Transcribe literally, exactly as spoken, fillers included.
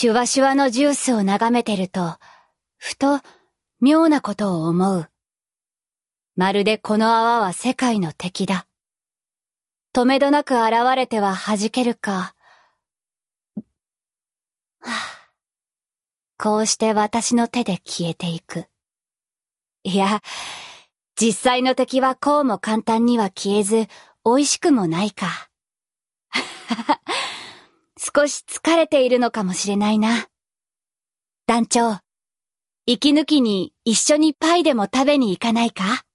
シュワシュワのジュースを眺めてると、ふと妙なことを思う。まるでこの泡は世界の敵だ。とめどなく現れては弾けるか。はあ、こうして私の手で消えていく。いや、実際の敵はこうも簡単には消えず、美味しくもないか。少し疲れているのかもしれないな。団長、息抜きに一緒にパイでも食べに行かないか？